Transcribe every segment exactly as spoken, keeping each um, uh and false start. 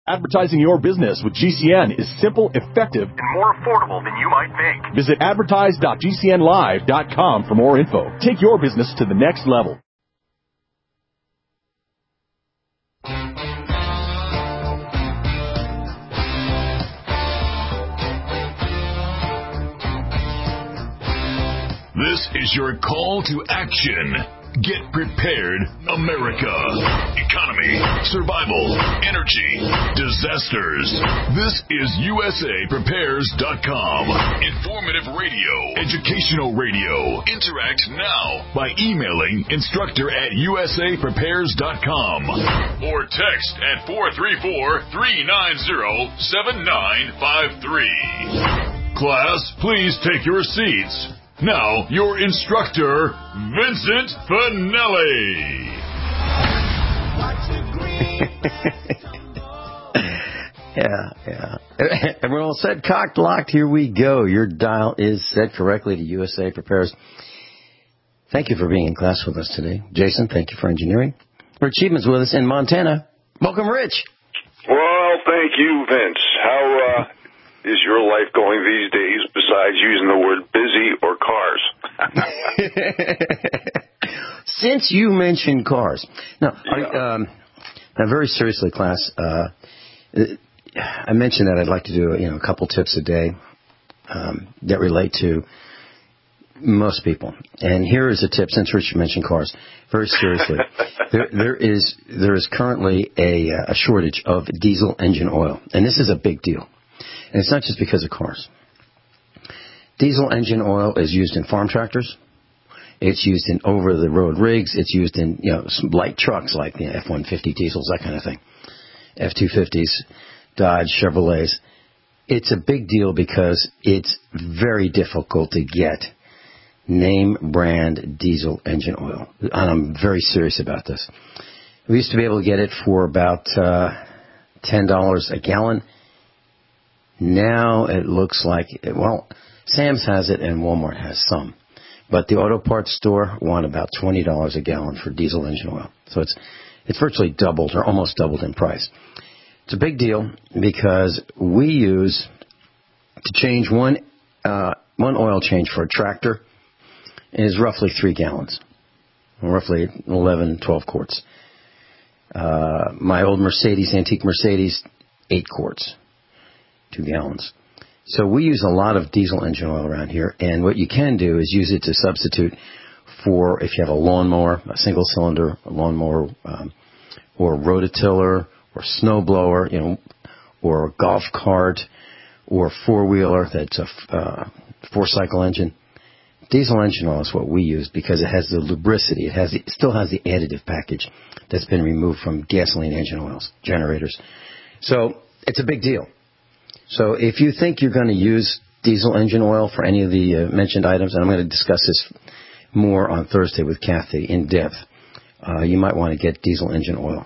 Advertising your business with G C N is simple, effective, and more affordable than you might think. Visit advertise dot g c n live dot com for more info. Take your business to the next level. This is your call to action. Get prepared, America. Economy, survival, energy, disasters. This is U S A Prepares dot com. Informative radio, educational radio. Interact now by emailing instructor at U S A Prepares dot com or text at four three four, three nine zero, seven nine five three. Class, please take your seats. Now, your instructor, Vincent Finelli. yeah, yeah. Everyone all set, cocked, locked, here we go. Your dial is set correctly to U S A Prepares. Thank you for being in class with us today. Jason, thank you for engineering. Rich Even's with us in Montana. Welcome, Rich. Well, thank you, Vince. How, uh... is your life going these days besides using the word busy or cars? Since you mentioned cars. Now, yeah. I, um, now very seriously, class, uh, I mentioned that I'd like to do you know, a couple tips a day um, that relate to most people. And here is a tip, since Richard mentioned cars, very seriously. there, there is there is currently a, a shortage of diesel engine oil, and this is a big deal. And it's not just because of cars. Diesel engine oil is used in farm tractors. It's used in over-the-road rigs. It's used in, you know, some light trucks like the F one fifty diesels, that kind of thing. F two fifties, Dodge, Chevrolets. It's a big deal because it's very difficult to get name brand diesel engine oil. And I'm very serious about this. We used to be able to get it for about uh, ten dollars a gallon. Now it looks like, well, Sam's has it and Walmart has some. But the auto parts store want about twenty dollars a gallon for diesel engine oil. So it's it's virtually doubled or almost doubled in price. It's a big deal because we use, to change one uh, one oil change for a tractor is roughly three gallons, roughly eleven, twelve quarts. Uh, my old Mercedes, antique Mercedes, eight quarts. Two gallons. So we use a lot of diesel engine oil around here, and what you can do is use it to substitute for if you have a lawnmower, a single cylinder lawnmower, um, or rototiller, or snowblower, you know, or a golf cart, or a four wheeler that's a uh, four cycle engine. Diesel engine oil is what we use because it has the lubricity. It has the, it still has the additive package that's been removed from gasoline engine oils, generators. So it's a big deal. So if you think you're going to use diesel engine oil for any of the uh, mentioned items, and I'm going to discuss this more on Thursday with Kathy in depth, uh, you might want to get diesel engine oil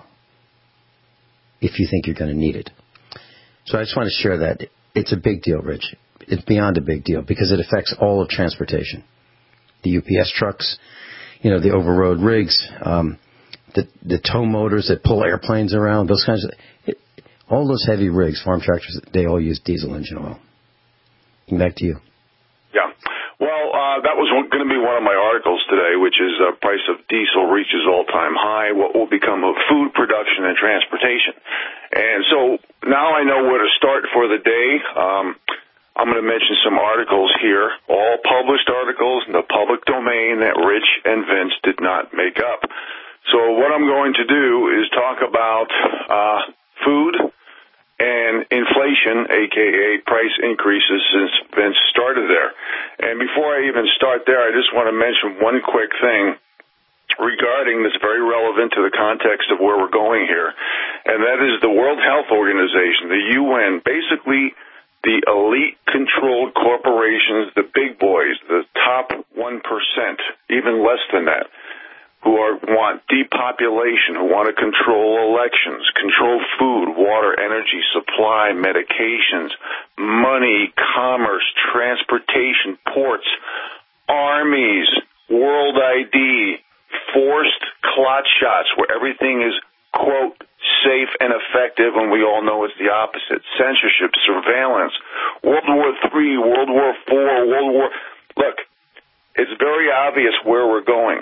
if you think you're going to need it. So I just want to share that. It's a big deal, Rich. It's beyond a big deal because it affects all of transportation. The U P S trucks, you know, the over-road rigs, um, the, the tow motors that pull airplanes around, those kinds of... It, all those heavy rigs, farm tractors, they all use diesel engine oil. Back to you. Yeah. Well, uh, that was going to be one of my articles today, which is the uh, price of diesel reaches all-time high, what will become of food production and transportation. And so now I know where to start for the day. Um, I'm going to mention some articles here, all published articles in the public domain that Rich and Vince did not make up. So what I'm going to do is talk about uh, food and inflation, a k a price increases since Vince started there. And before I even start there, I just want to mention one quick thing regarding this, very relevant to the context of where we're going here, and that is the World Health Organization, the U N, basically the elite-controlled corporations, the big boys, the top one percent, even less than that, who are, want depopulation, who want to control elections, control food, water, energy supply, medications, money, commerce, transportation, ports, armies, world I D, forced clot shots, where everything is, quote, safe and effective when we all know it's the opposite. Censorship, surveillance, World War Three, World War Four, World War... Look, it's very obvious where we're going.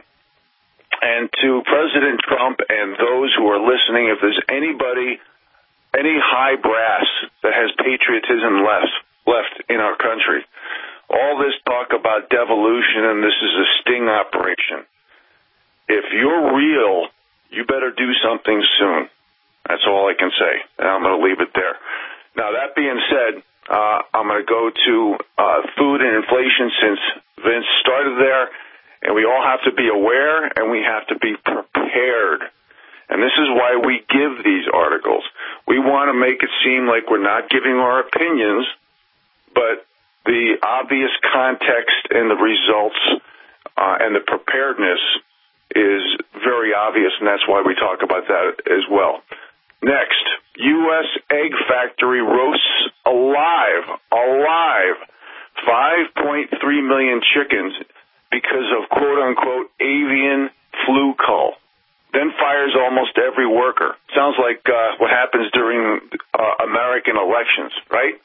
And to President Trump and those who are listening, if there's anybody, any high brass that has patriotism left, left in our country, all this talk about devolution and this is a sting operation. If you're real, you better do something soon. That's all I can say, and I'm going to leave it there. Now, that being said, uh, I'm going to go to uh, food and inflation since Vince started there. And we all have to be aware, and we have to be prepared. And this is why we give these articles. We want to make it seem like we're not giving our opinions, but the obvious context and the results uh, and the preparedness is very obvious, and that's why we talk about that as well. Next, U S egg factory roasts alive, alive, five point three million chickens because of quote-unquote avian flu cull. Then fires almost every worker. Sounds like uh, what happens during uh, American elections, right?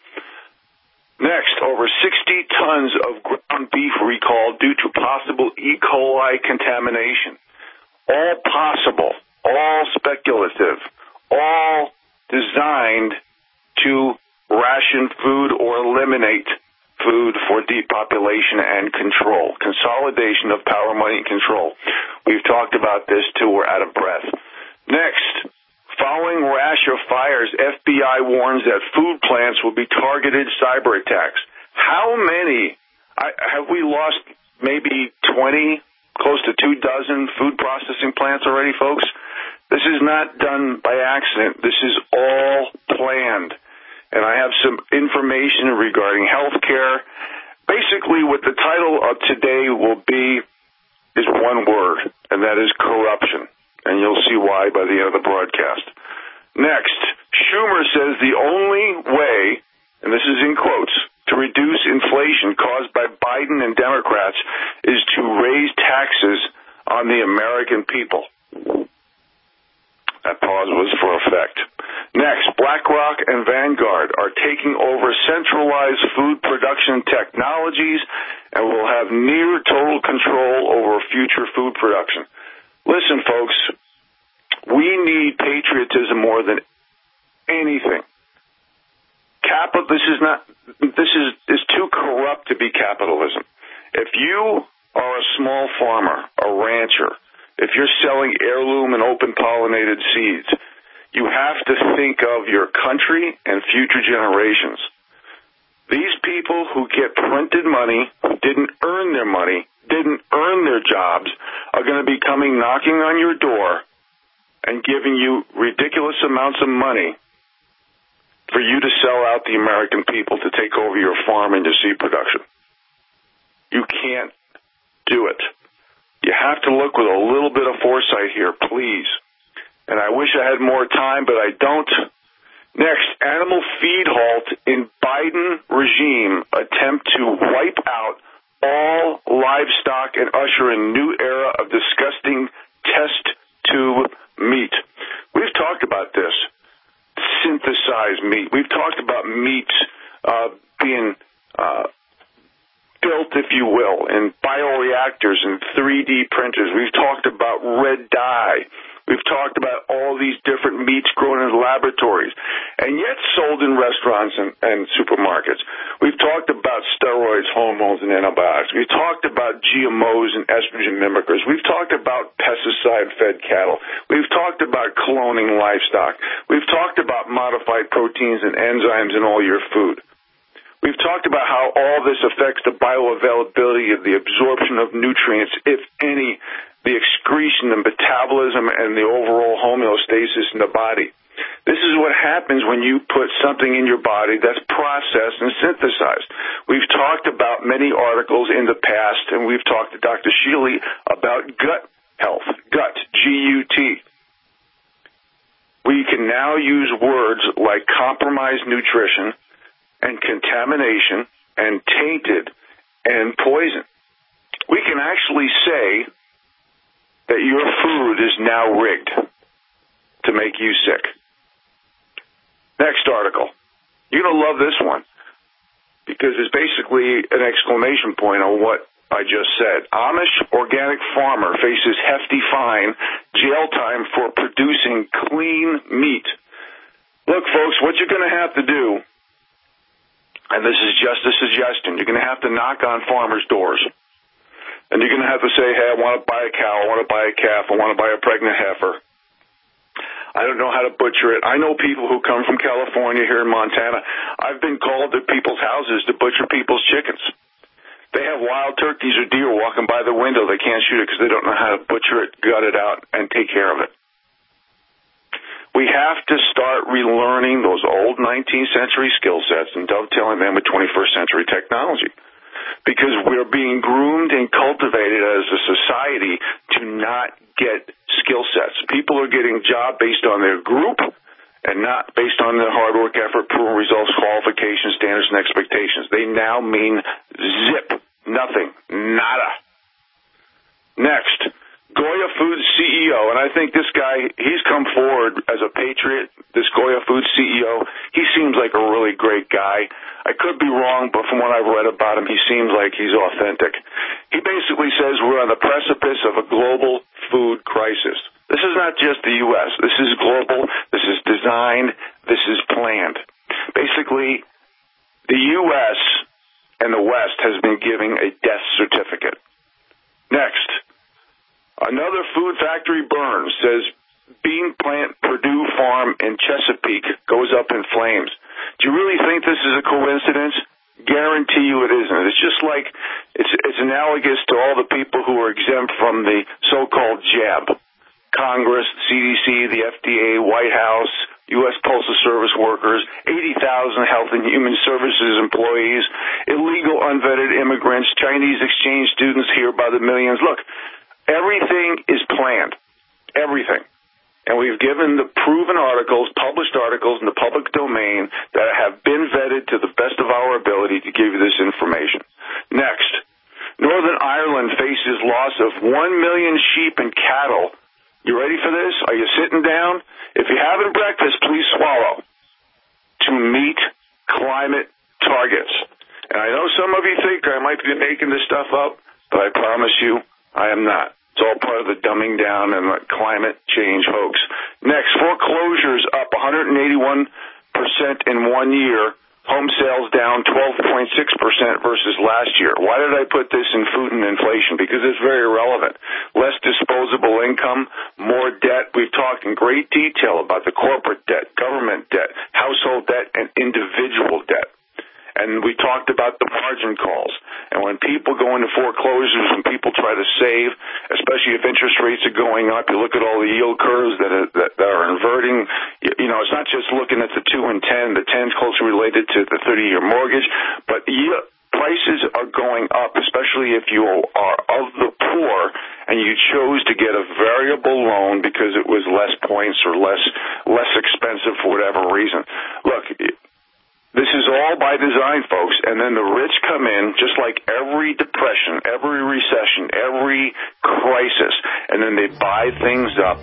Next, over sixty tons of ground beef recalled due to possible E. coli contamination. All possible, all speculative, all designed to ration food or eliminate food for depopulation and control. Consolidation of power, money, and control. We've talked about this till we're out of breath. Next, following rash of fires, F B I warns that food plants will be targeted cyber attacks. How many? I, have we lost maybe twenty, close to two dozen food processing plants already, folks? This is not done by accident. This is all planned. And I have some information regarding health care. Basically, what the title of today will be is one word, and that is corruption. And you'll see why by the end of the broadcast. Next, Schumer says the only way, and this is in quotes, to reduce inflation caused by Biden and Democrats is to raise taxes on the American people. That pause was for effect. Next, BlackRock and Vanguard are taking over centralized food production technologies and will have near total control over future food production. Listen, folks, we need patriotism more than anything. Capital, this is not, this is, is too corrupt to be capitalism. If you are a small farmer, a rancher, if you're selling heirloom and open pollinated seeds, you have to think of your country and future generations. These people who get printed money, who didn't earn their money, didn't earn their jobs, are going to be coming knocking on your door and giving you ridiculous amounts of money for you to sell out the American people to take over your farm and your seed production. You can't do it. You have to look with a little bit of foresight here, please. And I wish I had more time, but I don't. Next, animal feed halt in Biden regime attempt to wipe out all livestock and usher in new era of disgusting test tube meat. We've talked about this. Synthesized meat. We've talked about meat uh, being uh, built, if you will, in bioreactors and three D printers. We've talked about red dye. We've talked about all these different meats grown in laboratories and yet sold in restaurants and, and supermarkets. We've talked about steroids, hormones, and antibiotics. We've talked about G M Os and estrogen mimickers. We've talked about pesticide-fed cattle. We've talked about cloning livestock. We've talked about modified proteins and enzymes in all your food. We've talked about how all this affects the bioavailability of the absorption of nutrients, if any, the excretion and metabolism and the overall homeostasis in the body. This is what happens when you put something in your body that's processed and synthesized. We've talked about many articles in the past, and we've talked to Doctor Shealy about gut health, gut, G U T. We can now use words like compromised nutrition and contamination and tainted and poison. We can actually say that your food is now rigged to make you sick. Next article. You're going to love this one because it's basically an exclamation point on what I just said. Amish organic farmer faces hefty fine, jail time for producing clean meat. Look, folks, what you're going to have to do, and this is just a suggestion, you're going to have to knock on farmers' doors. And you're going to have to say, hey, I want to buy a cow, I want to buy a calf, I want to buy a pregnant heifer. I don't know how to butcher it. I know people who come from California here in Montana. I've been called to people's houses to butcher people's chickens. They have wild turkeys or deer walking by the window. They can't shoot it because they don't know how to butcher it, gut it out, and take care of it. We have to start relearning those old nineteenth century skill sets and dovetailing them with twenty-first century technology. Because we're being groomed and cultivated as a society to not get skill sets. People are getting job based on their group and not based on their hard work, effort, proven results, qualifications, standards, and expectations. They now mean zip, nothing, nada. Next, Goya Foods C E O, and I think this guy, he's come forward as a patriot, this Goya Foods C E O. He seems like a really great guy. I could be wrong, but from what I've read about him, he seems like he's authentic. He basically says we're on the precipice of a global food crisis. This is not just the U S. This is global. This is designed. This is planned. Basically, the U S and the West has been giving a death certificate. Next, another food factory burns, says bean plant Purdue Farm in Chesapeake goes up in flames. Do you really think this is a coincidence? Guarantee you it isn't. It's just like, it's, it's analogous to all the people who are exempt from the so-called jab. Congress, C D C, the F D A, White House, U S Postal Service workers, eighty thousand Health and Human Services employees, illegal unvetted immigrants, Chinese exchange students here by the millions. Look, everything is planned. Everything. And we've given the proven articles, published articles in the public domain that have been vetted to the best of our ability to give you this information. Next, Northern Ireland faces loss of one million sheep and cattle. You ready for this? Are you sitting down? If you're having breakfast, please swallow. To meet climate targets. And I know some of you think I might be making this stuff up, but I promise you I am not. It's all part of the dumbing down and the climate change hoax. Next, foreclosures up one hundred eighty-one percent in one year. Home sales down twelve point six percent versus last year. Why did I put this in food and inflation? Because it's very relevant. Less disposable income, more debt. We've talked in great detail about the corporate debt, government debt, household debt, and individual debt. And we talked about the margin calls. And when people go into foreclosures, when people try to save, especially if interest rates are going up, you look at all the yield curves that are, that, that are inverting. You, you know, it's not just looking at the two and ten. The ten is closely related to the thirty-year mortgage. But yield, prices are going up, especially if you are of the poor and you chose to get a variable loan because it was less points or less less expensive for whatever reason. Look, this is all by design, folks, and then the rich come in, just like every depression, every recession, every crisis, and then they buy things up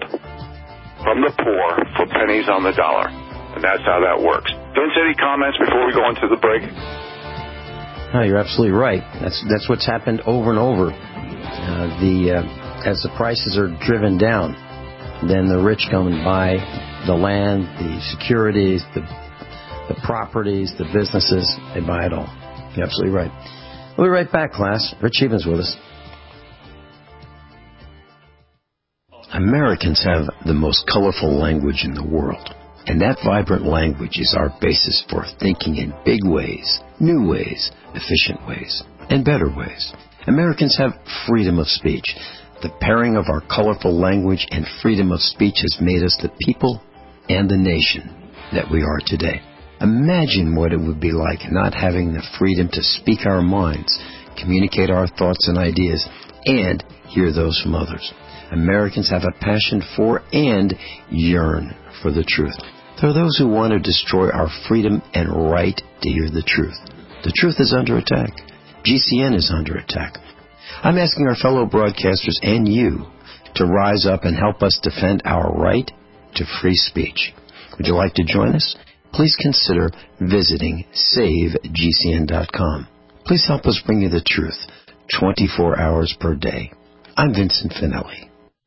from the poor for pennies on the dollar. And that's how that works. Vince, any comments before we go into the break? No, you're absolutely right. That's that's what's happened over and over. Uh, the uh, as the prices are driven down, then the rich come and buy the land, the securities, the the properties, the businesses, they buy it all. You're absolutely right. We'll be right back, class. Rich Evans with us. Americans have the most colorful language in the world. And that vibrant language is our basis for thinking in big ways, new ways, efficient ways, and better ways. Americans have freedom of speech. The pairing of our colorful language and freedom of speech has made us the people and the nation that we are today. Imagine what it would be like not having the freedom to speak our minds, communicate our thoughts and ideas, and hear those from others. Americans have a passion for and yearn for the truth. There are those who want to destroy our freedom and right to hear the truth. The truth is under attack. G C N is under attack. I'm asking our fellow broadcasters and you to rise up and help us defend our right to free speech. Would you like to join us? please consider visiting save G C N dot com. Please help us bring you the truth twenty-four hours per day. I'm Vincent Finelli.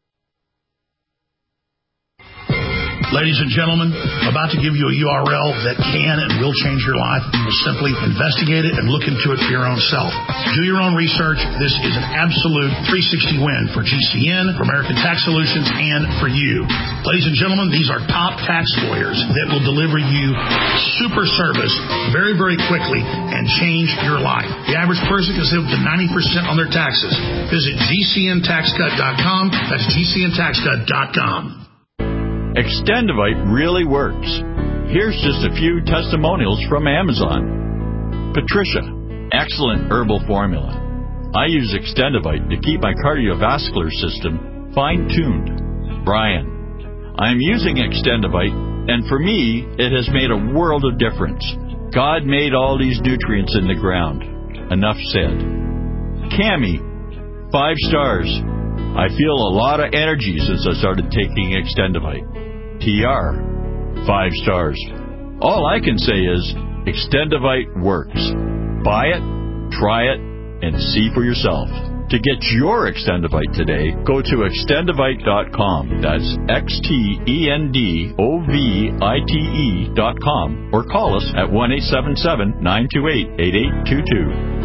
Ladies and gentlemen, about to give you a U R L that can and will change your life. You will simply investigate it and look into it for your own self. Do your own research. This is an absolute three sixty win for G C N, for American Tax Solutions, and for you. Ladies and gentlemen, these are top tax lawyers that will deliver you super service very, very quickly and change your life. The average person can save up to ninety percent on their taxes. Visit G C N tax cut dot com. That's G C N tax cut dot com. Extendivite really works. Here's just a few testimonials from Amazon. Patricia, excellent herbal formula. I use Extendivite to keep my cardiovascular system fine-tuned. Brian, I'm using Extendivite, and for me, it has made a world of difference. God made all these nutrients in the ground. Enough said. Cammie, five stars. I feel a lot of energy since I started taking Extendivite. T R, five stars. All I can say is Extendivite works. Buy it, try it, and see for yourself. To get your Extendivite today, go to extendivite dot com. That's X T E N D O V I T E dot com. Or call us at one eight seven seven, nine two eight, eight eight two two.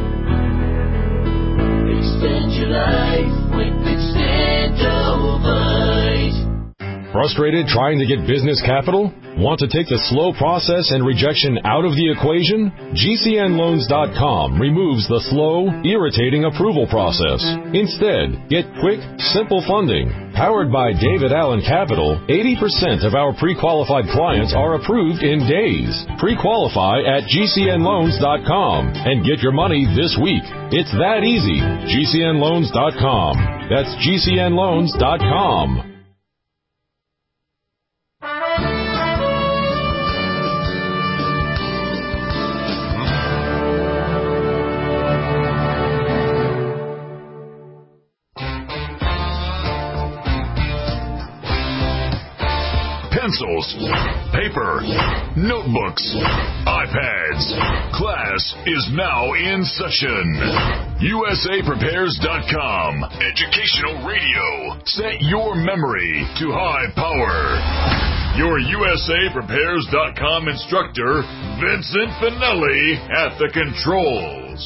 Extend your life with Extendivite. Frustrated trying to get business capital? Want to take the slow process and rejection out of the equation? G C N loans dot com removes the slow, irritating approval process. Instead, get quick, simple funding. Powered by David Allen Capital, eighty percent of our pre-qualified clients are approved in days. Pre-qualify at G C N loans dot com and get your money this week. It's that easy. G C N loans dot com. That's G C N loans dot com. Pencils, paper, notebooks, iPads. Class is now in session. U S A Prepares dot com. Educational radio. Set your memory to high power. Your U S A Prepares dot com instructor, Vincent Finelli, at the controls.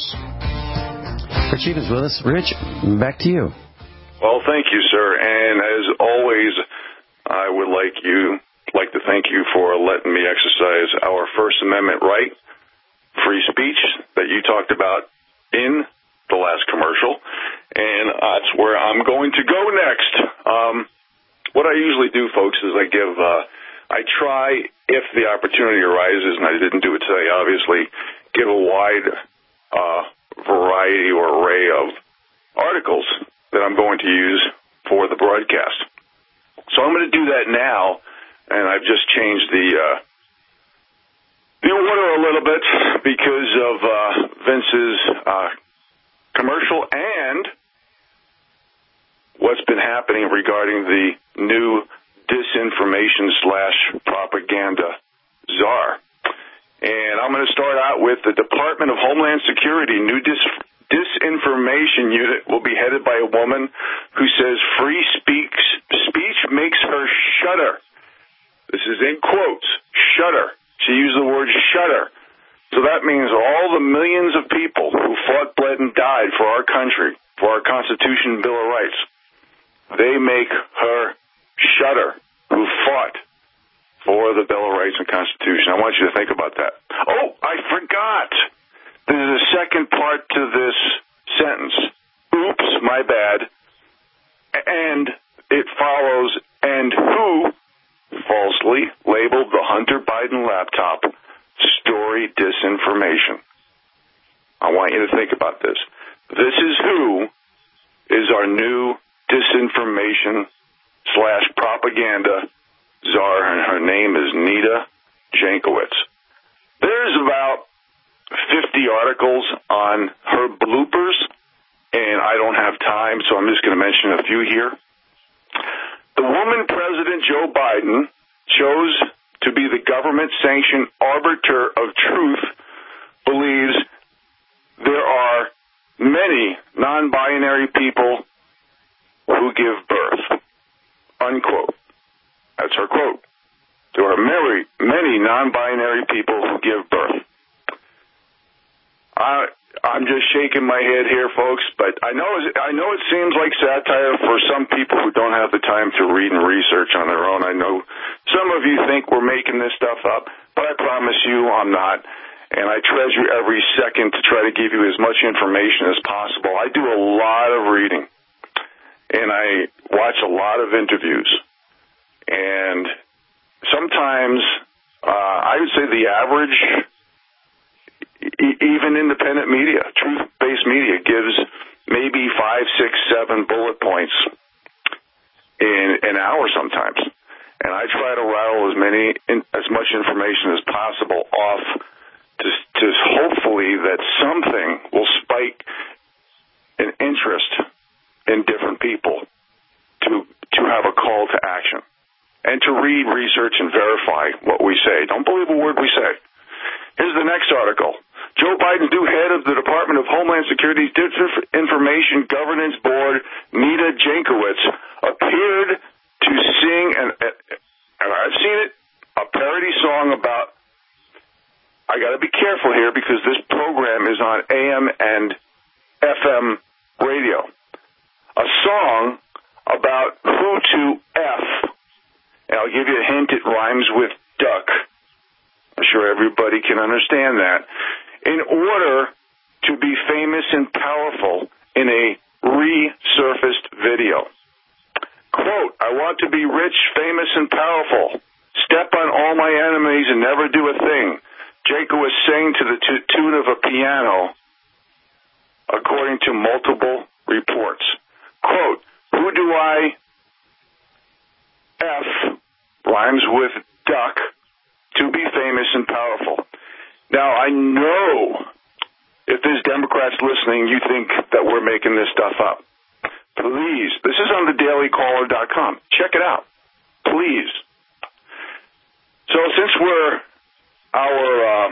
Rich Evans with us. Rich, back to you. Well, thank you, sir. And as always, I would like you like to thank you for letting me exercise our First Amendment right, free speech, that you talked about in the last commercial, and that's where I'm going to go next. Um, what I usually do, folks, is I give, uh, I try, if the opportunity arises, and I didn't do it today, obviously, give a wide uh, variety or array of articles that I'm going to use for the broadcast. So I'm going to do that now, and I've just changed the uh, the order a little bit because of uh, Vince's uh, commercial and what's been happening regarding the new disinformation slash propaganda czar. And I'm going to start out with the Department of Homeland Security new dis- disinformation unit will be headed by a woman who says free speech, speech makes her shudder. This is in quotes, shudder. She used the word shudder. So that means all the millions of people who fought, bled, and died for our country, for our Constitution and Bill of Rights, they make her shudder, who fought for the Bill of Rights and Constitution. I want you to think about that. Oh, I forgot. There's a second part to this sentence. Oops, my bad. And it follows, and who falsely labeled the Hunter Biden laptop story disinformation. I want you to think about this. This is who is our new disinformation slash propaganda czar, and her name is Nita Jankowicz. There's about fifty articles on her bloopers, and I don't have time, so I'm just going to mention a few here. The woman, President Joe Biden, chose to be the government-sanctioned arbiter of truth, believes there are many non-binary people who give birth. Unquote. That's her quote. There are many, many non-binary people who give birth. I, I'm just shaking my head here, folks, but I know I know it seems like satire for some people who don't have the time to read and research on their own. I know some of you think we're making this stuff up, but I promise you I'm not. And I treasure every second to try to give you as much information as possible. I do a lot of reading, and I watch a lot of interviews. And sometimes, uh, I would say the average, e- even independent media, truth-based media, gives maybe five, six, seven bullet points in an hour sometimes. And I try to rattle as many, in, as much information as possible off to, to hopefully that something will spike an interest in different people to to have a call to action and to read, research, and verify what we say. Don't believe a word we say. Here's the next article. Joe Biden's new head of the Department of Homeland Security's Disinformation Governance Board, Nita Jankowicz, appeared to sing, and, and I've seen it, a parody song about, I got to be careful here because this program is on A M and F M radio. A song about who to F. And I'll give you a hint, it rhymes with duck. I'm sure everybody can understand that. In order to be famous and powerful in a resurfaced video. Quote, I want to be rich, famous, and powerful. Step on all my enemies and never do a thing. Jankowicz sang to the t- tune of a piano, according to multiple reports. Quote, who do I F, rhymes with duck, to be famous and powerful. Now, I know if there's Democrats listening, you think that we're making this stuff up. Please, this is on the daily caller dot com. Check it out. Please. So since we're, our uh,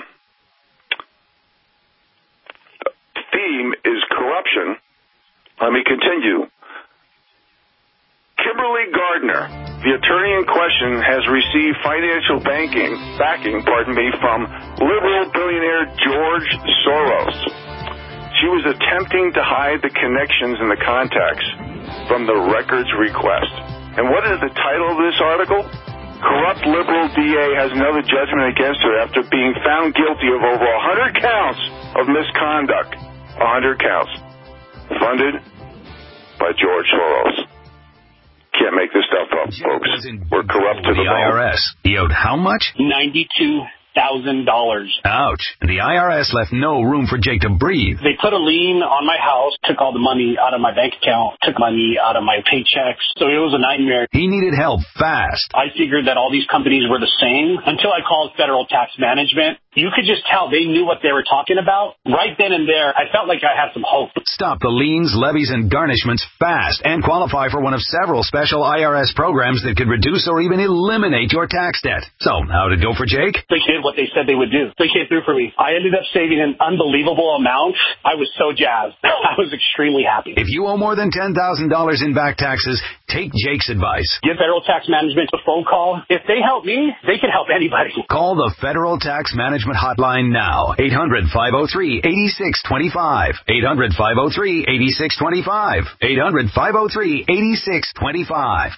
theme is corruption, let me continue. Kimberly Gardner, the attorney in question, has received financial banking, backing, pardon me, from liberal billionaire George Soros. She was attempting to hide the connections and the contacts from the records request. And what is the title of this article? Corrupt liberal D A has another judgment against her after being found guilty of over one hundred counts of misconduct. one hundred counts. Funded by George Soros. Can't make this stuff up, folks. We're corrupt to the, the I R S. He owed how much? ninety-two thousand dollars. Ouch. The I R S left no room for Jake to breathe. They put a lien on my house, took all the money out of my bank account, took money out of my paychecks. So it was a nightmare. He needed help fast. I figured that all these companies were the same until I called Federal Tax Management. You could just tell they knew what they were talking about. Right then and there, I felt like I had some hope. Stop the liens, levies, and garnishments fast and qualify for one of several special I R S programs that could reduce or even eliminate your tax debt. So, how'd it go for Jake? They did what they said they would do. They came through for me. I ended up saving an unbelievable amount. I was so jazzed. I was extremely happy. If you owe more than ten thousand dollars in back taxes, take Jake's advice. Give Federal Tax Management a phone call. If they help me, they can help anybody. Call the Federal Tax Management Hotline now. eight hundred, five oh three, eight six two five. eight hundred, five oh three, eight six two five. eight hundred, five oh three, eight six two five.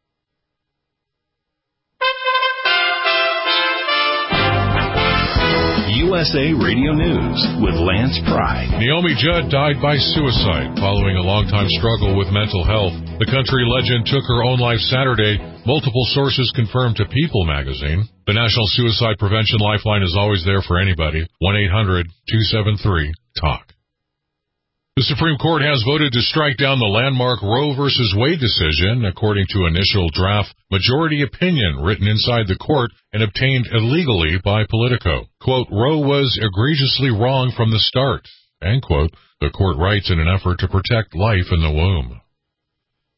U S A Radio News with Lance Pry. Naomi Judd died by suicide following a long-time struggle with mental health. The country legend took her own life Saturday. Multiple sources confirmed to People magazine. The National Suicide Prevention Lifeline is always there for anybody. one eight hundred, two seven three, talk. The Supreme Court has voted to strike down the landmark Roe v. Wade decision, according to initial draft majority opinion written inside the court and obtained illegally by Politico. Quote, Roe was egregiously wrong from the start, end quote, the court writes in an effort to protect life in the womb.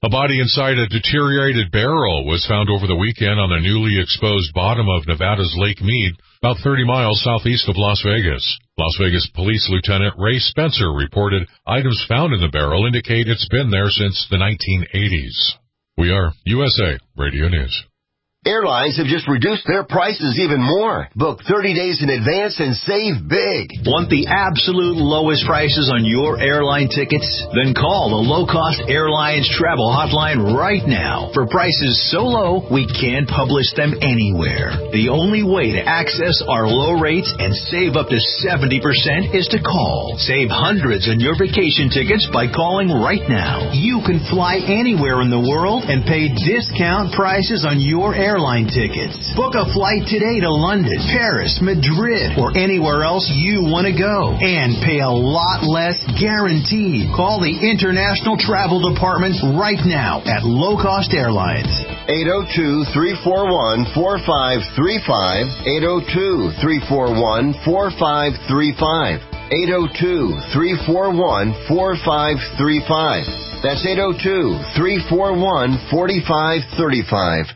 A body inside a deteriorated barrel was found over the weekend on the newly exposed bottom of Nevada's Lake Mead, about thirty miles southeast of Las Vegas. Las Vegas Police Lieutenant Ray Spencer reported items found in the barrel indicate it's been there since the nineteen eighties. We are U S A Radio News. Airlines have just reduced their prices even more. Book thirty days in advance and save big. Want the absolute lowest prices on your airline tickets? Then call the Low Cost Airlines Travel Hotline right now. For prices so low, we can't publish them anywhere. The only way to access our low rates and save up to seventy percent is to call. Save hundreds on your vacation tickets by calling right now. You can fly anywhere in the world and pay discount prices on your airline airline tickets. Book a flight today to London, Paris, Madrid, or anywhere else you want to go. And pay a lot less guaranteed. Call the International Travel Department right now at Low Cost Airlines. eight oh two, three four one, four five three five. eight oh two, three four one, four five three five. eight oh two, three four one, four five three five. That's eight oh two, three four one, four five three five.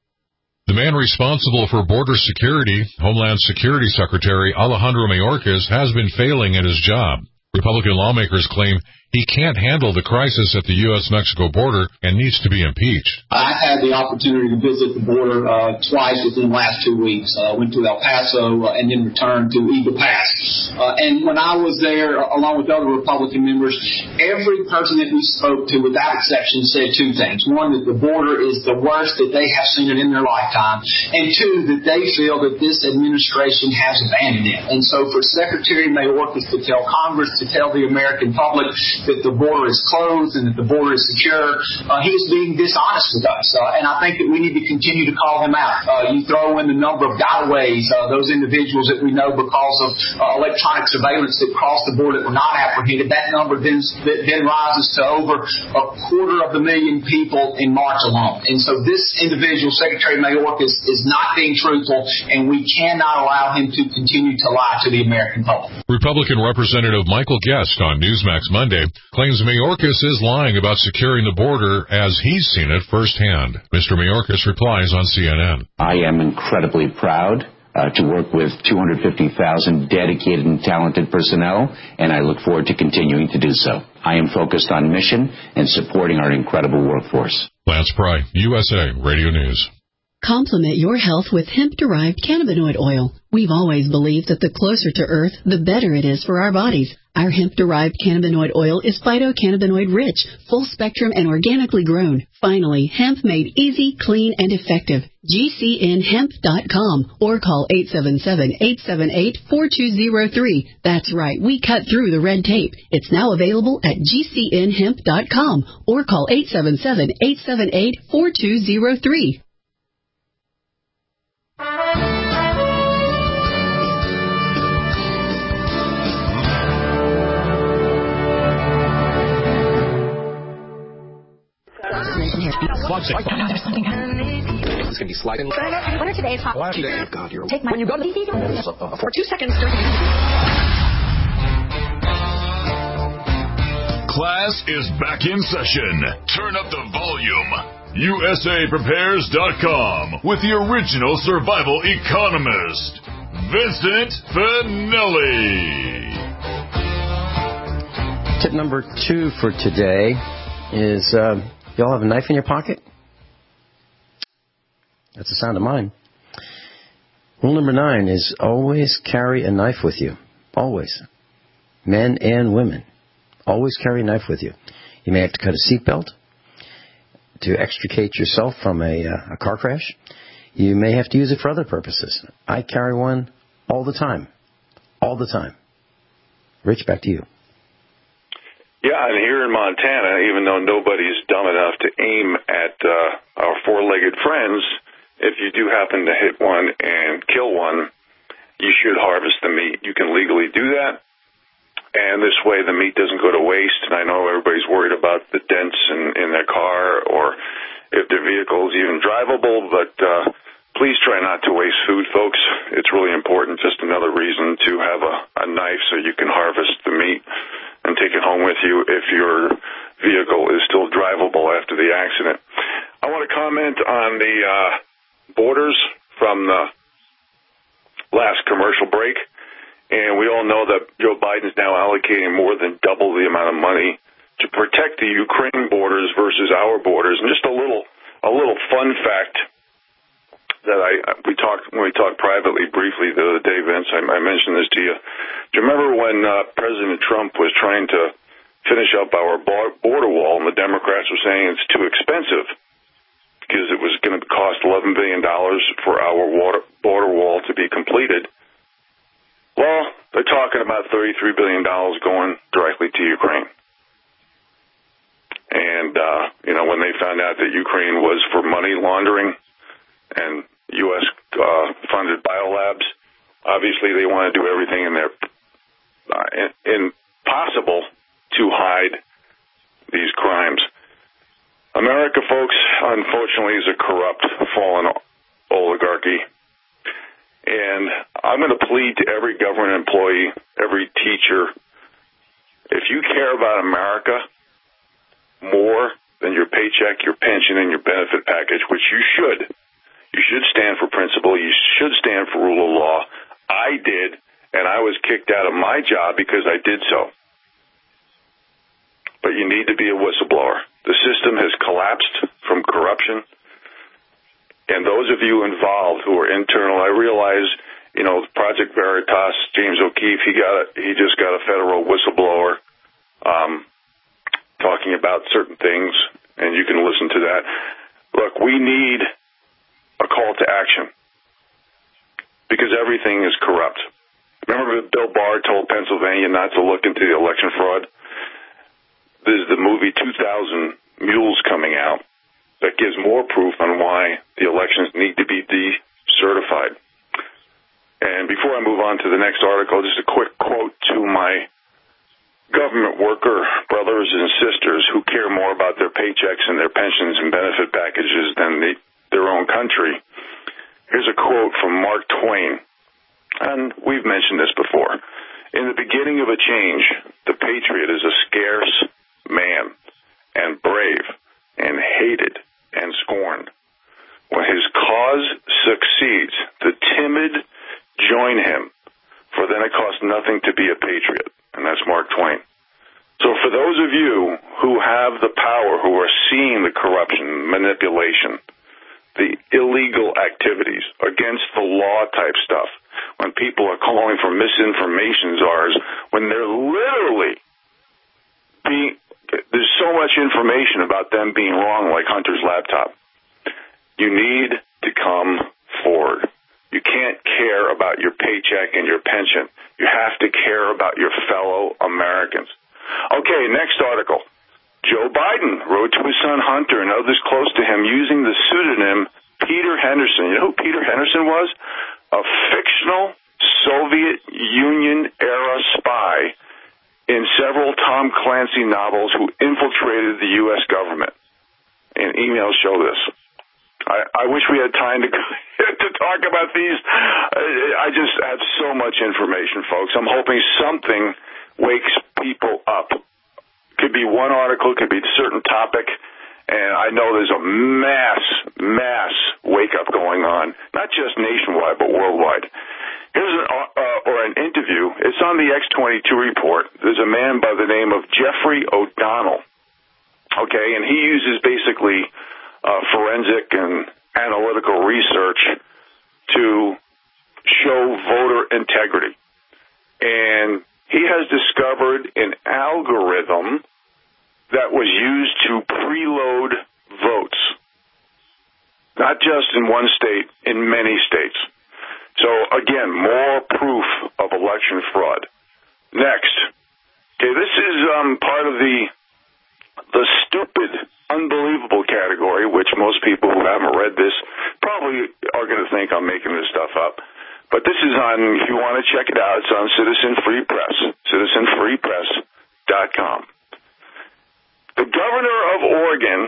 The man responsible for border security, Homeland Security Secretary Alejandro Mayorkas, has been failing at his job. Republican lawmakers claim he can't handle the crisis at the U S Mexico border and needs to be impeached. I had the opportunity to visit the border uh, twice within the last two weeks. I uh, went to El Paso uh, and then returned to Eagle Pass. Uh, and when I was there, uh, along with other Republican members, every person that we spoke to, without exception, said two things. One, that the border is the worst that they have seen it in their lifetime. And two, that they feel that this administration has abandoned it. And so for Secretary Mayorkas to tell Congress, to tell the American public that the border is closed and that the border is secure, uh, he is being dishonest with us. Uh, and I think that we need to continue to call him out. Uh, you throw in the number of gotaways, uh, those individuals that we know because of uh, electronic surveillance that crossed the border that were not apprehended, that number then, then rises to over a quarter of the million people in March alone. And so this individual, Secretary Mayorkas, is not being truthful, and we cannot allow him to continue to lie to the American public. Republican Representative Michael Guest on Newsmax Monday claims Mayorkas is lying about securing the border as he's seen it firsthand. Mister Mayorkas replies on C N N. I am incredibly proud uh, to work with two hundred fifty thousand dedicated and talented personnel, and I look forward to continuing to do so. I am focused on mission and supporting our incredible workforce. Lance Pry, U S A Radio News. Complement your health with hemp-derived cannabinoid oil. We've always believed that the closer to Earth, the better it is for our bodies. Our hemp-derived cannabinoid oil is phytocannabinoid-rich, full-spectrum, and organically grown. Finally, hemp made easy, clean, and effective. G C N hemp dot com or call eight seven seven, eight seven eight, four two zero three. That's right, we cut through the red tape. It's now available at G C N hemp dot com or call eight seven seven, eight seven eight, four two zero three. It's gonna be sliding. What are today's hot? Oh, God, you're take my when you go to uh, for two seconds. Class is back in session. Turn up the volume. U S A Prepares dot com with the original survival economist, Vincent Finelli. Tip number two for today is, uh, y'all have a knife in your pocket? That's the sound of mine. Rule number nine is always carry a knife with you. Always. Men and women. Always carry a knife with you. You may have to cut a seatbelt to extricate yourself from a, uh, a car crash. You may have to use it for other purposes. I carry one all the time. All the time. Rich, back to you. Yeah, and here in Montana, even though nobody's dumb enough to aim at uh, our four-legged friends, if you do happen to hit one and kill one, you should harvest the meat. You can legally do that, and this way the meat doesn't go to waste. And I know everybody's worried about the dents in, in their car or if their vehicle is even drivable, but uh, please try not to waste food, folks. It's really important. Just another reason to have a, a knife so you can harvest the meat and take it home with you if your vehicle is still drivable after the And we all know that Joe Biden's now allocating more than double the amount of money to protect the Ukraine borders versus our borders. And just a little, a little fun fact that I we talked when we talked privately briefly the other day, Vince. I, I mentioned this to you. Do you remember when uh, President Trump was trying to finish up our border wall, and the Democrats were saying it's too expensive because it was going to cost eleven billion dollars for our water, border wall to be completed? Well, they're talking about thirty-three billion dollars going directly to Ukraine. And, uh, you know, when they found out that Ukraine was for money laundering and U S uh, funded biolabs, obviously they want to do everything in their uh, in, in possible to hide these crimes. America, folks, unfortunately, is a corrupt, fallen oligarchy. And I'm going to plead to every government employee, every teacher, if you care about America more than your paycheck, your pension, and your benefit package, which you should, you should stand for principle, you should stand for rule of law. I did, and I was kicked out of my job because I did so. But you need to be a whistleblower. The system has collapsed from corruption. And those of you involved who are internal, I realize, you know, Project Veritas, James O'Keefe, he got a, he just got a federal whistleblower um, talking about certain things, and you can listen to that. Look, we need a call to action because everything is corrupt. Remember Bill Barr told Pennsylvania not to look into the election fraud? There's the movie two thousand Mules coming out that gives more proof on why the elections need to be decertified. And before I move on to the next article, just a quick quote to my government worker brothers and sisters who care more about their paychecks and their pensions and benefit packages than the, their own country. Here's a quote from Mark Twain, and we've mentioned this before. In the beginning of a change, the patriot is a scarce man and brave and hated and scorned. When his cause succeeds, the timid join him, for then it costs nothing to be a patriot. And that's Mark Twain. So for those of you who have the power, who are seeing the corruption, manipulation, the illegal activities, against the law type stuff, when people are calling for misinformation czars, when they're literally being, there's so much information about them being wrong, like Hunter's laptop. You need to come forward. You can't care about your paycheck and your pension. You have to care about your fellow Americans. Okay, next article. Joe Biden wrote to his son Hunter and others close to him using the pseudonym Peter Henderson. You know who Peter Henderson was? A fictional Soviet Union-era spy in several Tom Clancy novels who infiltrated the U S government. And emails show this. I, I wish we had time to to talk about these. I, I just have so much information, folks. I'm hoping something wakes people up. Could be one article, could be a certain topic, and I know there's a mass, mass wake-up going on, not just nationwide, but worldwide. Here's an, uh, or an interview. It's on the X twenty-two report. There's a man by the name of Jeffrey O'Donnell, okay, and he uses basically uh, forensic and analytical research to show voter integrity. And he has discovered an algorithm that was used to preload votes, not just in one state, in many states. So, again, more proof of election fraud. Next. Okay, this is um, part of the the stupid, unbelievable category, which most people who haven't read this probably are going to think I'm making this stuff up. But this is on, if you want to check it out, it's on Citizen Free Press, citizen free press dot com. The governor of Oregon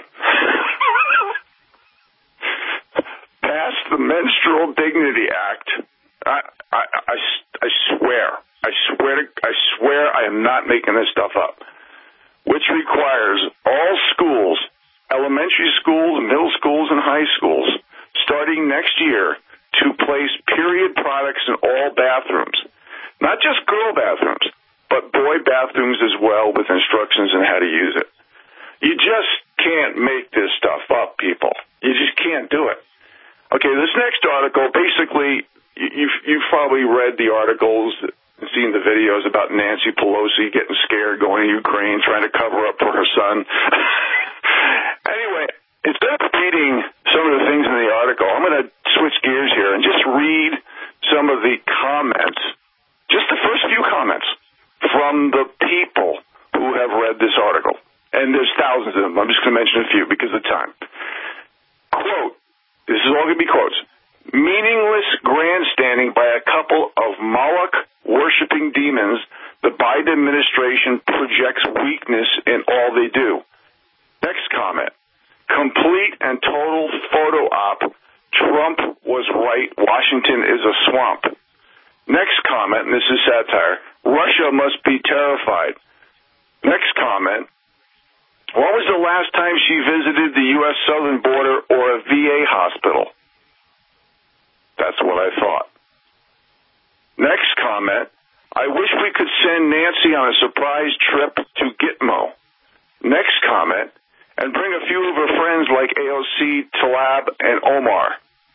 passed the Menstrual Dignity Act. I, I, I, I swear, I swear, to, I swear I am not making this stuff up, which requires all schools, elementary schools, middle schools, and high schools, starting next year, to place period products in all bathrooms. Not just girl bathrooms, but boy bathrooms as well with instructions on how to use it. You just can't make this stuff up, people. You just can't do it. Okay, this next article, basically, you've, you've probably read the articles, seen the videos about Nancy Pelosi getting scared going to Ukraine, trying to cover up for her son. Anyway, instead of reading some of the things in the article, I'm going to switch gears here and just read some of the comments, just the first few comments from the people who have read this article. And there's thousands of them. I'm just going to mention a few because of time. Quote, this is all going to be quotes. Meaningless grandstanding by a couple of Moloch-worshipping demons, the Biden administration projects weakness in all they do. Next comment. Complete and total photo op. Trump was right. Washington is a swamp. Next comment, and this is satire. Russia must be terrified. Next comment. When was the last time she visited the U S southern border or a V A hospital? That's what I thought. Next comment. I wish we could send Nancy on a surprise trip to Gitmo. Next comment. And bring a few of her friends like A O C, Tlaib, and Omar.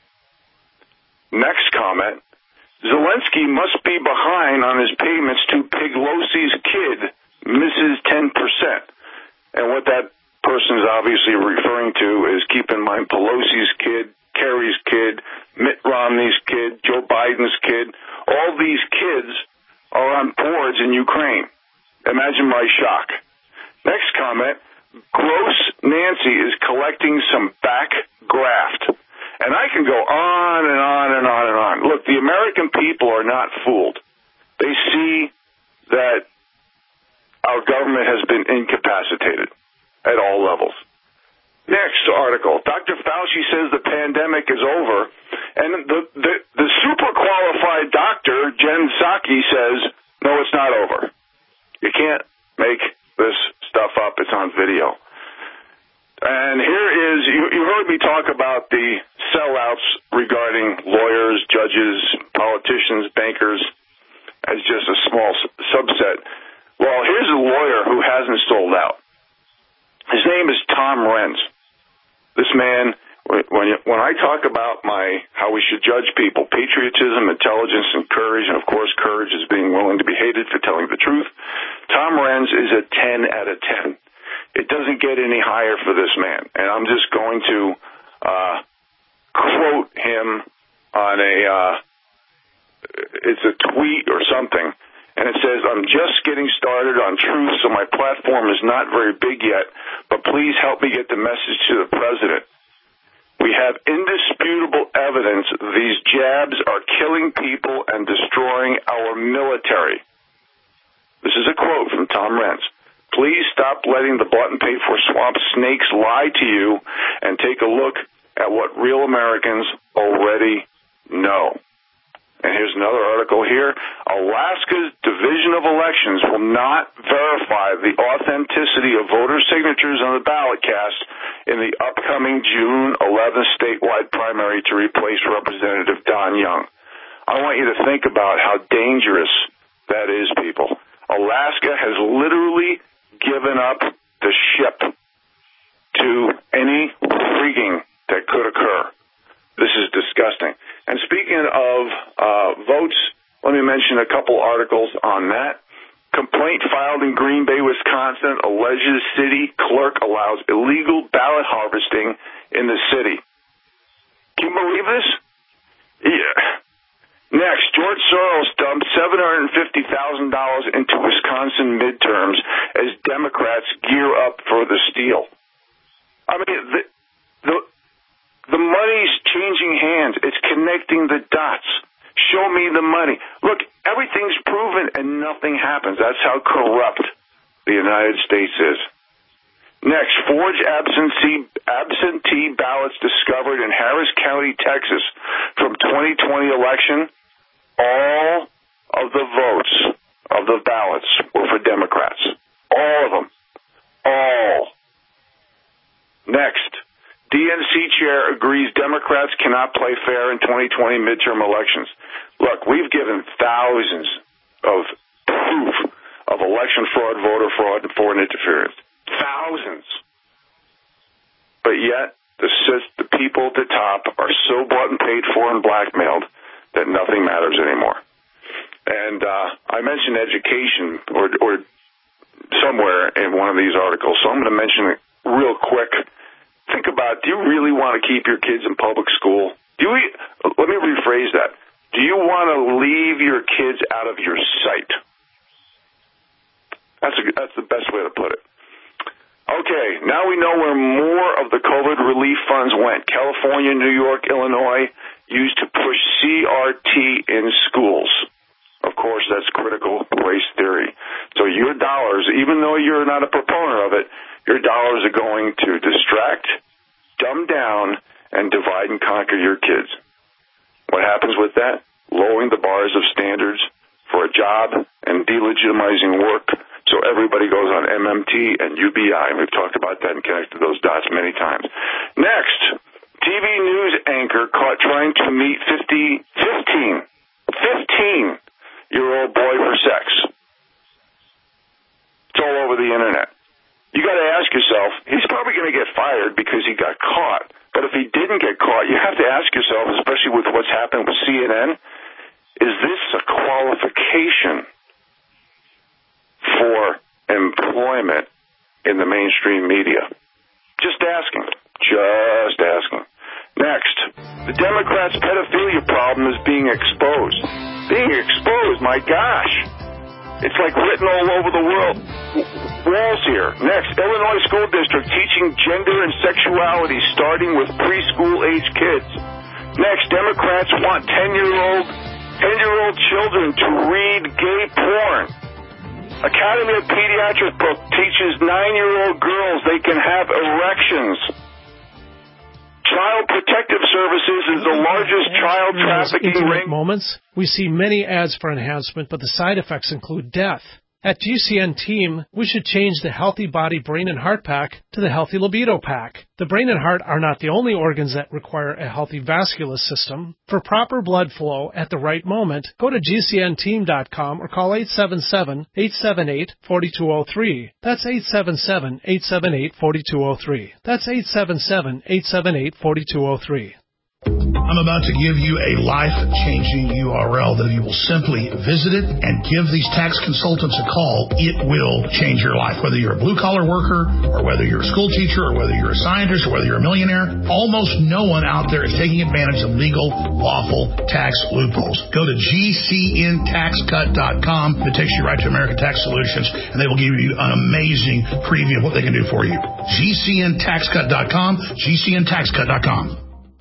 Next comment. Zelensky must be behind on his payments to Peglosi's kid, Missus ten percent. And what that person is obviously referring to is, keep in mind, Pelosi's kid, Kerry's kid, Mitt Romney's kid, Joe Biden's kid. All these kids are on boards in Ukraine. Imagine my shock. Next comment. Gross Nancy is collecting some back graft. And I can go on and on and on and on. Look, the American people are not fooled. They see that our government has been incapacitated at all levels. Next article. Doctor Fauci says the pandemic is over. And the, the, the super qualified doctor, Jen Psaki, says, no, it's not over. You can't make this stuff up. It's on video. And here is, you, you heard me talk about the sellouts regarding lawyers, judges, politicians, bankers as just a small subset. Well, here's a lawyer who hasn't sold out. His name is Tom Renz. This man, when you, when I talk about my how we should judge people, patriotism, intelligence, and courage, and of course courage is being willing to be hated for telling the truth, Tom Renz is a ten out of ten. It doesn't get any higher for this man. And I'm just going to uh, quote him on a, uh, it's a tweet or something. And it says, I'm just getting started on truth, so my platform is not very big yet, but please help me get the message to the president. We have indisputable evidence these jabs are killing people and destroying our military. This is a quote from Tom Renz. Please stop letting the bought-and-paid-for swamp snakes lie to you and take a look at what real Americans already know. And here's another article here. Alaska's Division of Elections will not verify the authenticity of voter signatures on the ballot cast in the upcoming June eleventh statewide primary to replace Representative Don Young. I want you to think about how dangerous that is, people. Alaska has literally given up the ship to any rigging that could occur. This is disgusting. And speaking of uh, votes, let me mention a couple articles on that. Complaint filed in Green Bay, Wisconsin, alleges city clerk allows illegal ballot harvesting in the city. Can you believe this? Yeah. Next, George Soros dumped seven hundred fifty thousand dollars into Wisconsin midterms as Democrats gear up for the steal. I mean, the, the The money's changing hands. It's connecting the dots. Show me the money. Look, everything's proven and nothing happens. That's how corrupt the United States is. Next, forged absentee, absentee ballots discovered in Harris County, Texas from twenty twenty election. All of the votes of the ballots were for Democrats. All of them. All. Next. D N C chair agrees Democrats cannot play fair in twenty twenty midterm elections. Look, we've given thousands of proof of election fraud, voter fraud, and foreign interference. Thousands. But yet, the, the people at the top are so bought and paid for and blackmailed that nothing matters anymore. And uh, I mentioned education or, or somewhere in one of these articles, so I'm going to mention it real quick. Think about, do you really want to keep your kids in public school? Do you, let me rephrase that. Do you want to leave your kids out of your sight? That's a, that's the best way to put it. Okay, now we know where more of the COVID relief funds went. California, New York, Illinois used to push C R T in schools. Of course, that's critical race theory. So your dollars, even though you're not a proponent of it, your dollars are going to distract, dumb down, and divide and conquer your kids. What happens with that? Lowering the bars of standards for a job and delegitimizing work, so everybody goes on M M T and U B I. And we've talked about that and connected those dots many times. Next, T V news anchor caught trying to meet fifty, fifteen, fifteen-year-old boy for sex. It's all over the internet. You got to ask yourself, he's probably going to get fired because he got caught. But if he didn't get caught, you have to ask yourself, especially with what's happened with C N N, is this a qualification for employment in the mainstream media? Just asking. Just asking. Next, the Democrats' pedophilia problem is being exposed. Being exposed, my gosh. It's like written all over the world. Walls here. Next, Illinois school district teaching gender and sexuality starting with preschool-age kids. Next, Democrats want ten-year-old ten-year-old children to read gay porn. Academy of Pediatrics book teaches nine-year-old girls they can have erections. Child Protective Services is the largest child trafficking ring. Moments, we see many ads for enhancement, but the side effects include death. At G C N Team, we should change the Healthy Body, Brain, and Heart Pack to the Healthy Libido Pack. The brain and heart are not the only organs that require a healthy vascular system. For proper blood flow at the right moment, go to G C N team dot com or call eight seven seven, eight seven eight, four two zero three. That's eight seven seven, eight seven eight, four two zero three. That's eight seven seven, eight seven eight, four two zero three. I'm about to give you a life-changing U R L that if you will simply visit it and give these tax consultants a call, it will change your life. Whether you're a blue-collar worker or whether you're a school teacher or whether you're a scientist or whether you're a millionaire, almost no one out there is taking advantage of legal, lawful tax loopholes. Go to G C N tax cut dot com. It takes you right to American Tax Solutions, and they will give you an amazing preview of what they can do for you. G C N tax cut dot com, G C N tax cut dot com.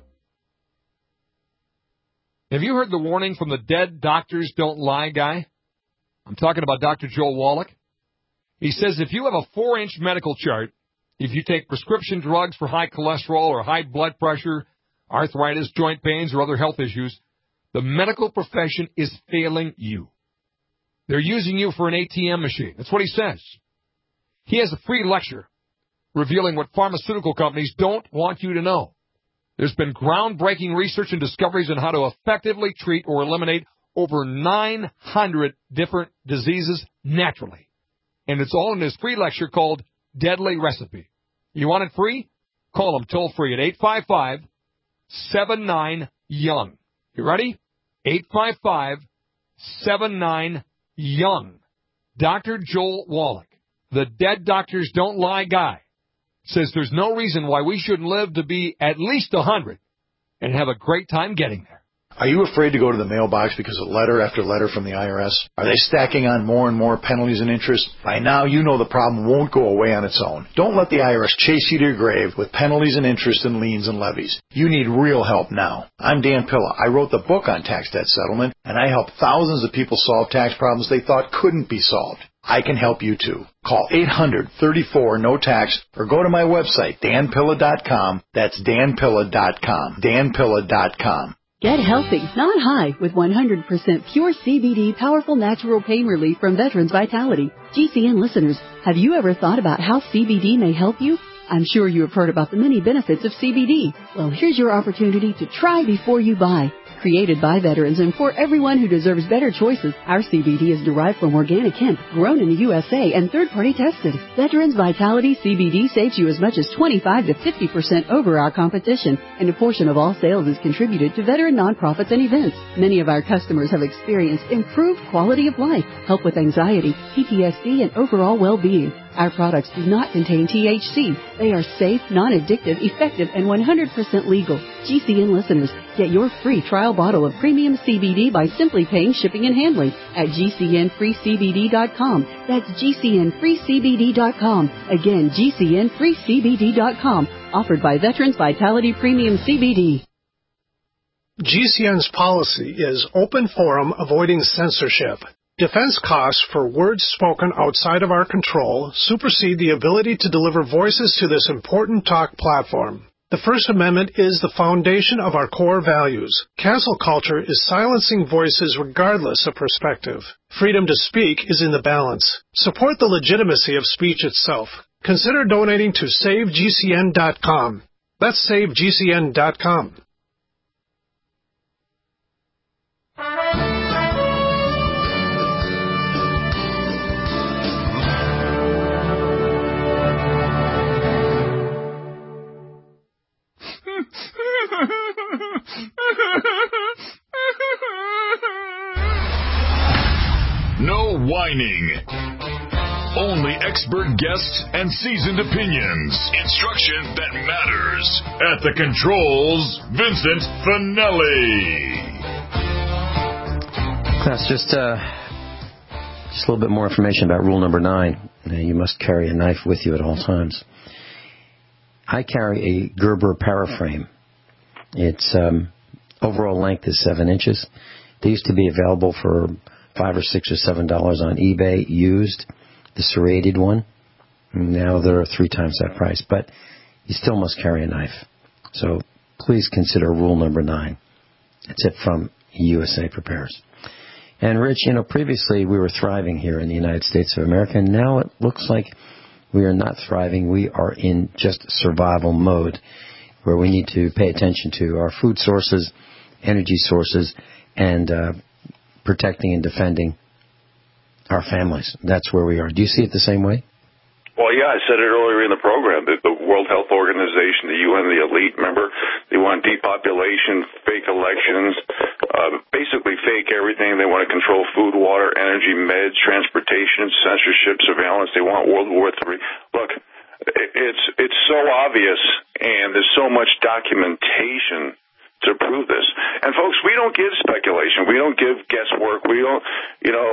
Have you heard the warning from the dead doctors don't lie guy? I'm talking about Doctor Joel Wallach. He says if you have a four-inch medical chart, if you take prescription drugs for high cholesterol or high blood pressure, arthritis, joint pains, or other health issues, the medical profession is failing you. They're using you for an A T M machine. That's what he says. He has a free lecture revealing what pharmaceutical companies don't want you to know. There's been groundbreaking research and discoveries on how to effectively treat or eliminate over nine hundred different diseases naturally. And it's all in this free lecture called Deadly Recipe. You want it free? Call them toll free at eight five five, seven nine, young. You ready? eight five five, seven nine, young. Doctor Joel Wallach, the dead doctors don't lie guy, says there's no reason why we shouldn't live to be at least one hundred and have a great time getting there. Are you afraid to go to the mailbox because of letter after letter from the I R S? Are they stacking on more and more penalties and interest? By now, you know the problem won't go away on its own. Don't let the I R S chase you to your grave with penalties and interest and liens and levies. You need real help now. I'm Dan Pilla. I wrote the book on tax debt settlement, and I help thousands of people solve tax problems they thought couldn't be solved. I can help you too. Call eight hundred, thirty-four, no tax or go to my website, dan pilla dot com. That's dan pilla dot com. dan pilla dot com. Get healthy, not high, with one hundred percent pure C B D powerful natural pain relief from Veterans Vitality. G C N listeners, have you ever thought about how C B D may help you? I'm sure you have heard about the many benefits of C B D. Well, here's your opportunity to try before you buy. Created by veterans and for everyone who deserves better choices, our C B D is derived from organic hemp, grown in the U S A and third-party tested. Veterans Vitality C B D saves you as much as twenty-five to fifty percent over our competition, and a portion of all sales is contributed to veteran nonprofits and events. Many of our customers have experienced improved quality of life, help with anxiety, P T S D, and overall well-being. Our products do not contain T H C. They are safe, non-addictive, effective, and one hundred percent legal. G C N listeners, get your free trial bottle of premium C B D by simply paying shipping and handling at G C N free C B D dot com. That's G C N free C B D dot com. Again, G C N free C B D dot com. Offered by Veterans Vitality Premium C B D. G C N's policy is open forum, avoiding censorship. Defense costs for words spoken outside of our control supersede the ability to deliver voices to this important talk platform. The First Amendment is the foundation of our core values. Cancel culture is silencing voices regardless of perspective. Freedom to speak is in the balance. Support the legitimacy of speech itself. Consider donating to save G C N dot com. That's save G C N dot com. No whining. Only expert guests and seasoned opinions. Instruction that matters. At the controls, Vincent Finelli. Class, just uh, just a little bit more information about rule number nine. You must carry a knife with you at all times. I carry a Gerber Paraframe. Its um, overall length is seven inches. They used to be available for five or six or seven dollars on eBay used, the serrated one. Now they're three times that price, but you still must carry a knife. So please consider rule number nine. That's it from U S A Prepares. And Rich, you know, previously we were thriving here in the United States of America, and now it looks like we are not thriving. We are in just survival mode, where we need to pay attention to our food sources, energy sources, and uh, protecting and defending our families. That's where we are. Do you see it the same way? Well, yeah, I said it earlier in the program that the World Health Organization, the U N, the elite, remember, they want depopulation, fake elections, uh, basically fake everything. They want to control food, water, energy, meds, transportation, censorship, surveillance. They want World War Three. Look, it's it's so obvious, and there's so much documentation to prove this. And folks, we don't give speculation. We don't give guesswork. We don't, you know,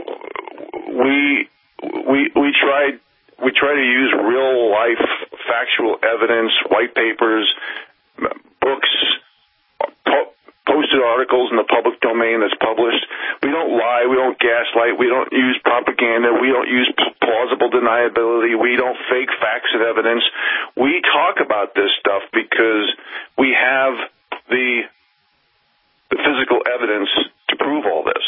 we we we tried. We try to use real-life factual evidence, white papers, books, po- posted articles in the public domain that's published. We don't lie. We don't gaslight. We don't use propaganda. We don't use plausible deniability. We don't fake facts and evidence. We talk about this stuff because we have the, the physical evidence to prove all this.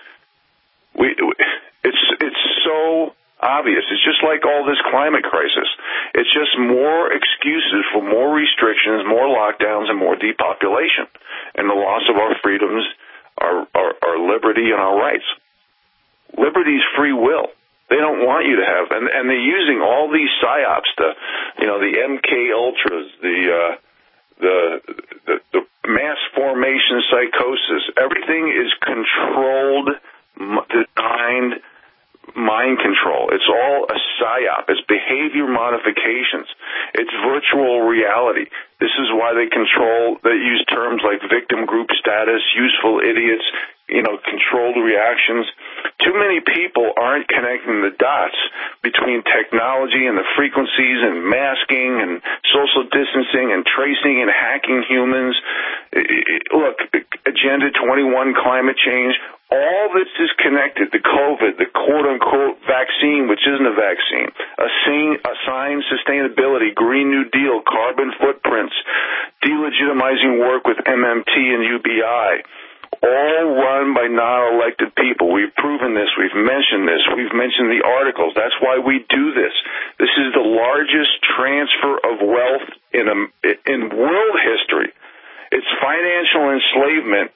We, it's it's so obvious. It's just like all this climate crisis. It's just more excuses for more restrictions, more lockdowns, and more depopulation, and the loss of our freedoms, our, our, our liberty, and our rights. Liberty is free will. They don't want you to have, and, and they're using all these psyops, the, you know, the M K Ultras, the, uh, the, the, the mass formation psychosis. Everything is controlled, designed, mind control. It's all a psyop. It's behavior modifications. It's virtual reality. This is why they control, they use terms like victim group status, useful idiots, you know, controlled reactions. Too many people aren't connecting the dots between technology and the frequencies and masking and social distancing and tracing and hacking humans. Look, Agenda twenty-one, climate change, all this is connected. The COVID, the quote-unquote vaccine, which isn't a vaccine, assigned sustainability, Green New Deal, carbon footprints, delegitimizing work with M M T and U B I, all run by non-elected people. We've proven this. We've mentioned this. We've mentioned the articles. That's why we do this. This is the largest transfer of wealth in, a, in world history. It's financial enslavement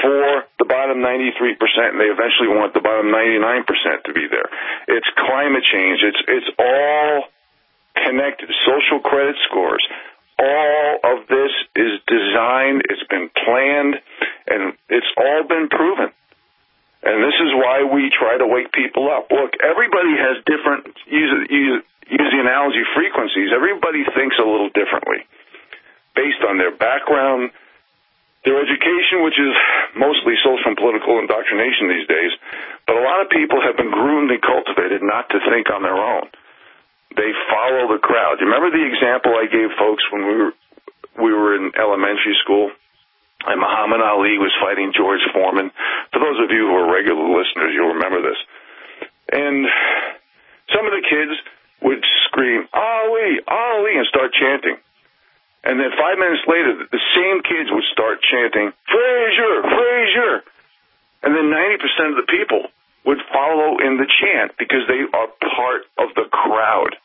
for the bottom ninety-three percent, and they eventually want the bottom ninety-nine percent to be there. It's climate change. It's it's all connected. Social credit scores. All of this is designed. It's been planned, and it's all been proven. And this is why we try to wake people up. Look, everybody has different, use, use, use the analogy, frequencies. Everybody thinks a little differently based on their background, their education, which is mostly social and political indoctrination these days. But a lot of people have been groomed and cultivated not to think on their own. They follow the crowd. You remember the example I gave folks when we were we were in elementary school? And Muhammad Ali was fighting George Foreman. For those of you who are regular listeners, you'll remember this. And some of the kids would scream, Ali, Ali, and start chanting. And then five minutes later, the same kids would start chanting, Frazier, Frazier. And then ninety percent of the people would follow in the chant because they are part of the crowd.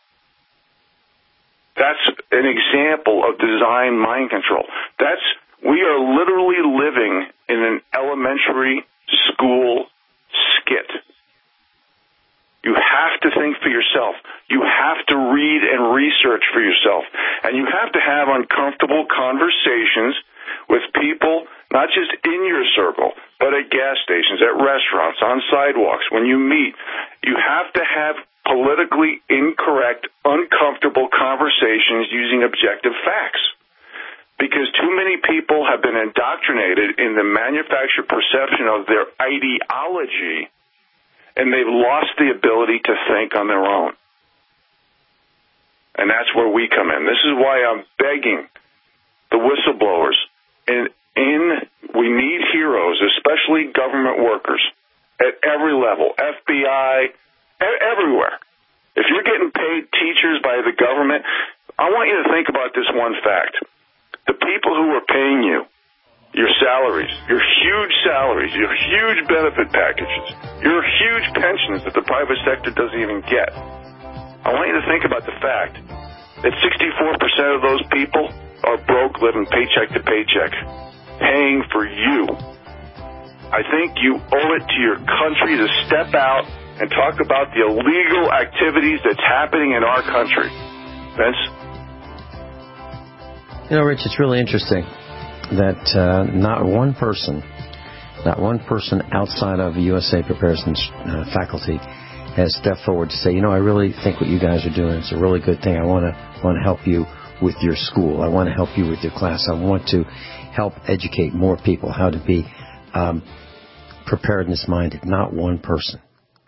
That's an example of design mind control. That's We are literally living in an elementary school skit. You have to think for yourself. You have to read and research for yourself. And you have to have uncomfortable conversations with people, not just in your circle, but at gas stations, at restaurants, on sidewalks, when you meet. You have to have politically incorrect, uncomfortable conversations using objective facts. Because too many people have been indoctrinated in the manufactured perception of their ideology, and they've lost the ability to think on their own. And that's where we come in. This is why I'm begging the whistleblowers. In, in we need heroes, especially government workers, at every level, F B I, everywhere. If you're getting paid teachers by the government, I want you to think about this one fact. The people who are paying you, your salaries, your huge salaries, your huge benefit packages, your huge pensions that the private sector doesn't even get. I want you to think about the fact that sixty-four percent of those people are broke, living paycheck to paycheck, paying for you. I think you owe it to your country to step out and talk about the illegal activities that's happening in our country. Vince? You know, Rich, it's really interesting that uh, not one person, not one person outside of U S A Preparedness uh, faculty has stepped forward to say, you know, I really think what you guys are doing is a really good thing. I want to want to help you with your school. I want to help you with your class. I want to help educate more people how to be um, preparedness-minded. Not one person.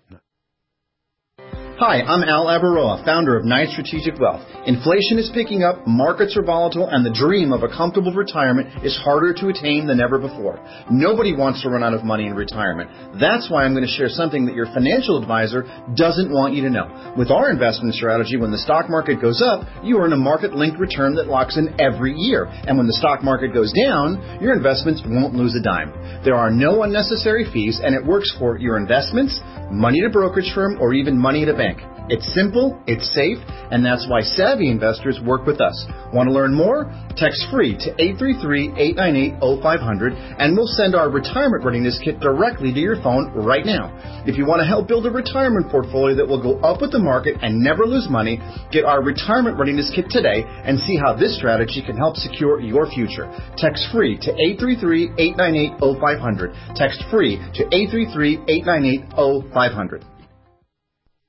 Hi, I'm Al Abaroa, founder of Knight Strategic Wealth. Inflation is picking up, markets are volatile, and the dream of a comfortable retirement is harder to attain than ever before. Nobody wants to run out of money in retirement. That's why I'm going to share something that your financial advisor doesn't want you to know. With our investment strategy, when the stock market goes up, you earn a market-linked return that locks in every year. And when the stock market goes down, your investments won't lose a dime. There are no unnecessary fees, and it works for your investments, money at a brokerage firm, or even money at a bank. It's simple, it's safe, and that's why savvy investors work with us. Want to learn more? Text FREE to eight three three, eight nine eight, zero five zero zero, and we'll send our retirement readiness kit directly to your phone right now. If you want to help build a retirement portfolio that will go up with the market and never lose money, get our retirement readiness kit today and see how this strategy can help secure your future. Text FREE to eight three three, eight nine eight, zero five zero zero. Text FREE to eight three three, eight nine eight, zero five zero zero.